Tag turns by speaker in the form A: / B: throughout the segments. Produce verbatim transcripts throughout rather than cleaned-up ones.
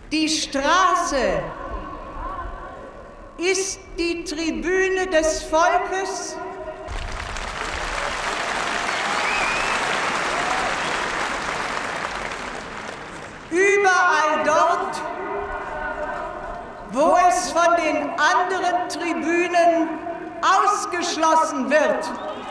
A: Die Straße ist die Tribüne des Volkes. Überall dort, wo es von den anderen Tribünen ausgeschlossen wird.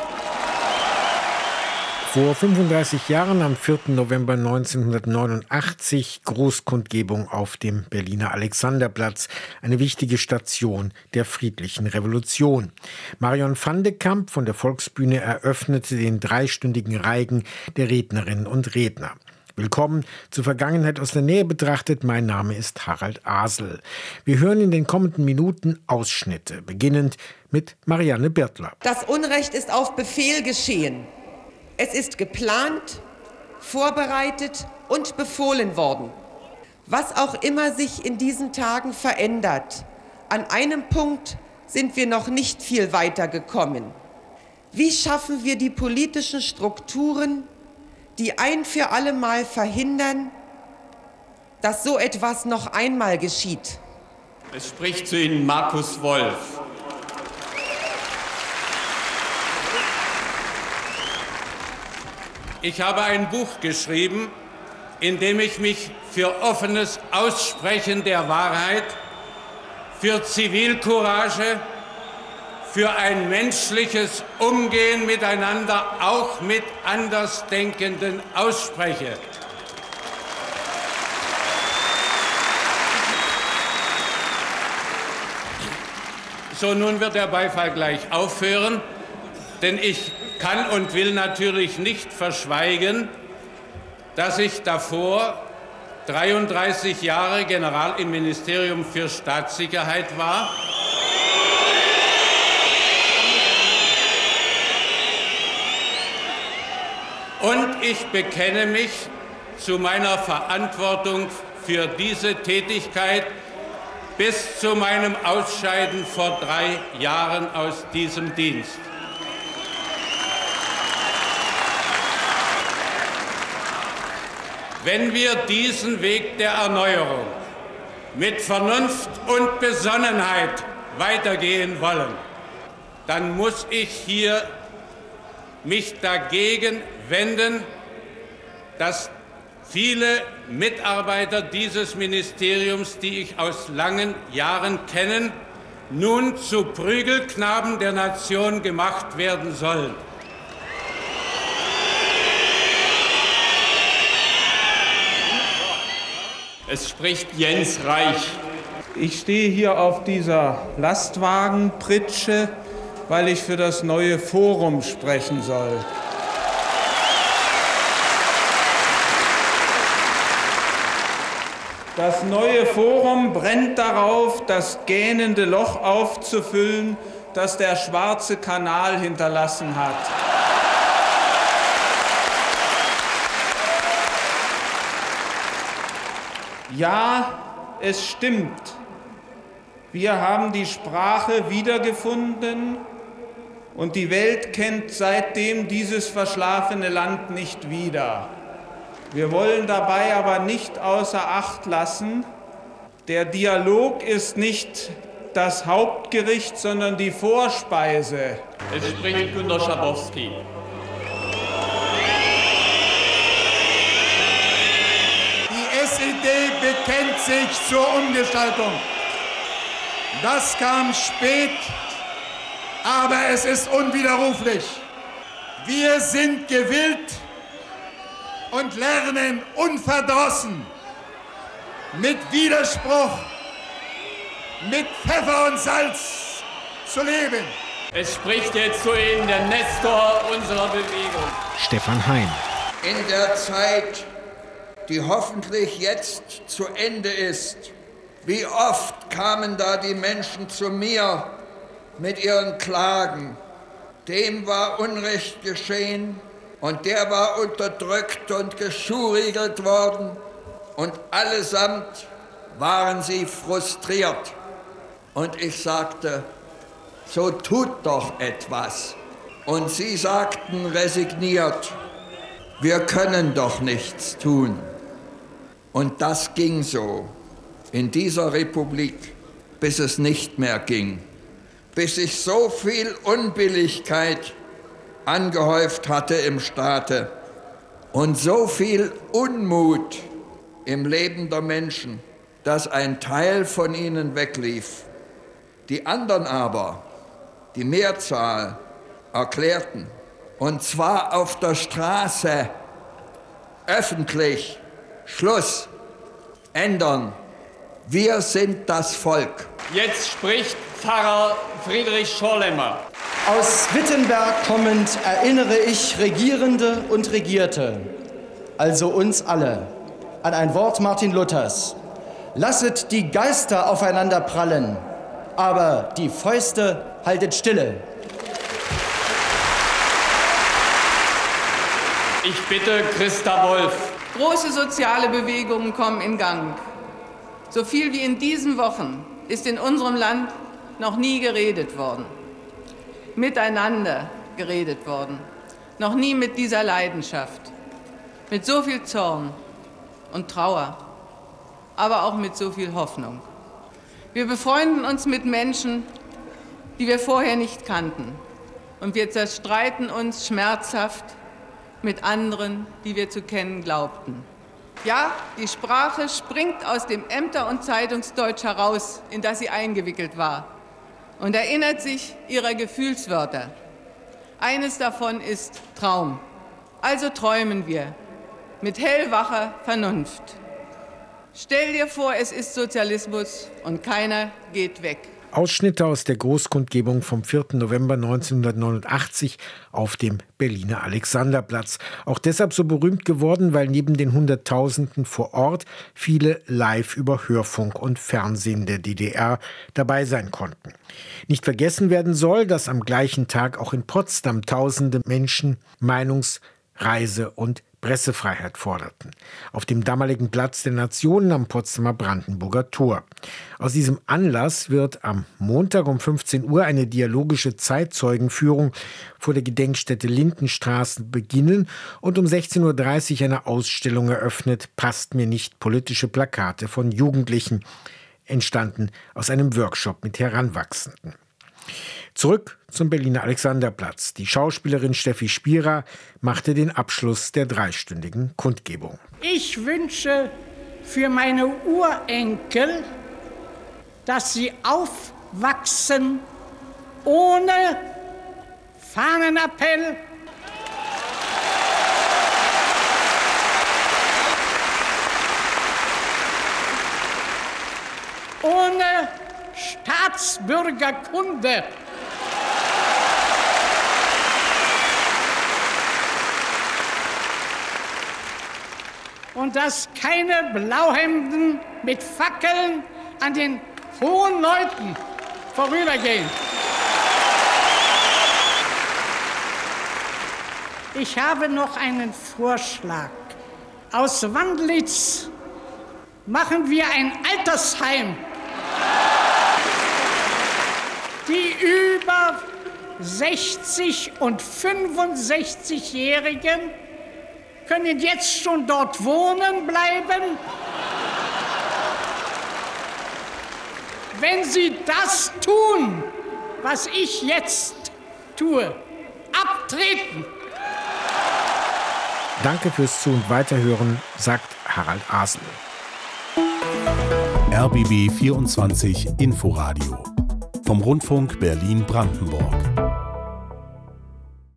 B: Vor fünfunddreißig Jahren, am vierten November neunzehnhundertneunundachtzig, Großkundgebung auf dem Berliner Alexanderplatz, eine wichtige Station der friedlichen Revolution. Marion van de Kamp von der Volksbühne eröffnete den dreistündigen Reigen der Rednerinnen und Redner. Willkommen zur Vergangenheit aus der Nähe betrachtet. Mein Name ist Harald Asel. Wir hören in den kommenden Minuten Ausschnitte, beginnend mit Marianne Birtler.
C: Das Unrecht ist auf Befehl geschehen. Es ist geplant, vorbereitet und befohlen worden. Was auch immer sich in diesen Tagen verändert, an einem Punkt sind wir noch nicht viel weiter gekommen. Wie schaffen wir die politischen Strukturen, die ein für alle Mal verhindern, dass so etwas noch einmal geschieht?
D: Es spricht zu Ihnen Markus Wolf. Ich habe ein Buch geschrieben, in dem ich mich für offenes Aussprechen der Wahrheit, für Zivilcourage, für ein menschliches Umgehen miteinander, auch mit Andersdenkenden, ausspreche. So, nun wird der Beifall gleich aufhören, denn ich kann und will natürlich nicht verschweigen, dass ich davor dreiunddreißig Jahre General im Ministerium für Staatssicherheit war. Und ich bekenne mich zu meiner Verantwortung für diese Tätigkeit bis zu meinem Ausscheiden vor drei Jahren aus diesem Dienst. Wenn wir diesen Weg der Erneuerung mit Vernunft und Besonnenheit weitergehen wollen, dann muss ich hier mich dagegen wenden, dass viele Mitarbeiter dieses Ministeriums, die ich aus langen Jahren kenne, nun zu Prügelknaben der Nation gemacht werden sollen. Es spricht Jens Reich.
E: Ich stehe hier auf dieser Lastwagenpritsche, weil ich für das neue Forum sprechen soll. Das neue Forum brennt darauf, das gähnende Loch aufzufüllen, das der Schwarze Kanal hinterlassen hat. Ja, es stimmt. Wir haben die Sprache wiedergefunden und die Welt kennt seitdem dieses verschlafene Land nicht wieder. Wir wollen dabei aber nicht außer Acht lassen, der Dialog ist nicht das Hauptgericht, sondern die Vorspeise.
D: Es spricht Günter Schabowski.
F: Die S E D bekennt sich zur Umgestaltung. Das kam spät, aber es ist unwiderruflich. Wir sind gewillt und lernen unverdrossen, mit Widerspruch, mit Pfeffer und Salz zu leben.
D: Es spricht jetzt zu Ihnen der Nestor unserer Bewegung.
B: Stefan Hein.
G: In der Zeit, die hoffentlich jetzt zu Ende ist, wie oft kamen da die Menschen zu mir mit ihren Klagen. Dem war Unrecht geschehen und der war unterdrückt und geschuhriegelt worden und allesamt waren sie frustriert. Und ich sagte, so tut doch etwas. Und sie sagten resigniert, wir können doch nichts tun. Und das ging so. in dieser Republik, bis es nicht mehr ging, bis sich so viel Unbilligkeit angehäuft hatte im Staate und so viel Unmut im Leben der Menschen, dass ein Teil von ihnen weglief. Die anderen aber, die Mehrzahl, erklärten, und zwar auf der Straße, öffentlich, Schluss, ändern. Wir sind das Volk.
H: Jetzt spricht Pfarrer Friedrich Schorlemmer.
I: Aus Wittenberg kommend erinnere ich Regierende und Regierte, also uns alle, an ein Wort Martin Luthers. Lasset die Geister aufeinander prallen, aber die Fäuste haltet stille.
H: Ich bitte Christa Wolf.
J: Große soziale Bewegungen kommen in Gang. So viel wie in diesen Wochen ist in unserem Land noch nie geredet worden. Miteinander geredet worden. Noch nie mit dieser Leidenschaft. Mit so viel Zorn und Trauer, aber auch mit so viel Hoffnung. Wir befreunden uns mit Menschen, die wir vorher nicht kannten. Und wir zerstreiten uns schmerzhaft mit anderen, die wir zu kennen glaubten. Ja, die Sprache springt aus dem Ämter- und Zeitungsdeutsch heraus, in das sie eingewickelt war, und erinnert sich ihrer Gefühlswörter. Eines davon ist Traum. Also träumen wir mit hellwacher Vernunft. Stell dir vor, es ist Sozialismus und keiner geht weg.
B: Ausschnitte aus der Großkundgebung vom vierten November neunzehnhundertneunundachtzig auf dem Berliner Alexanderplatz. Auch deshalb so berühmt geworden, weil neben den Hunderttausenden vor Ort viele live über Hörfunk und Fernsehen der D D R dabei sein konnten. Nicht vergessen werden soll, dass am gleichen Tag auch in Potsdam tausende Menschen Meinungs-, Reise- und Pressefreiheit forderten. Auf dem damaligen Platz der Nationen am Potsdamer Brandenburger Tor. Aus diesem Anlass wird am Montag um fünfzehn Uhr eine dialogische Zeitzeugenführung vor der Gedenkstätte Lindenstraße beginnen und um sechzehn Uhr dreißig eine Ausstellung eröffnet, Passt mir nicht, politische Plakate von Jugendlichen, entstanden aus einem Workshop mit Heranwachsenden. Zurück zum Berliner Alexanderplatz. Die Schauspielerin Steffi Spira machte den Abschluss der dreistündigen Kundgebung.
K: Ich wünsche für meine Urenkel, dass sie aufwachsen ohne Fahnenappell, ohne Staatsbürgerkunde, und dass keine Blauhemden mit Fackeln an den hohen Leuten vorübergehen. Ich habe noch einen Vorschlag. Aus Wandlitz machen wir ein Altersheim. Die über sechzig- und fünfundsechzigjährigen können jetzt schon dort wohnen bleiben, wenn sie das tun, was ich jetzt tue, abtreten.
B: Danke fürs Zu- und Weiterhören, sagt Harald Asel.
L: R B B vierundzwanzig Inforadio vom Rundfunk Berlin-Brandenburg.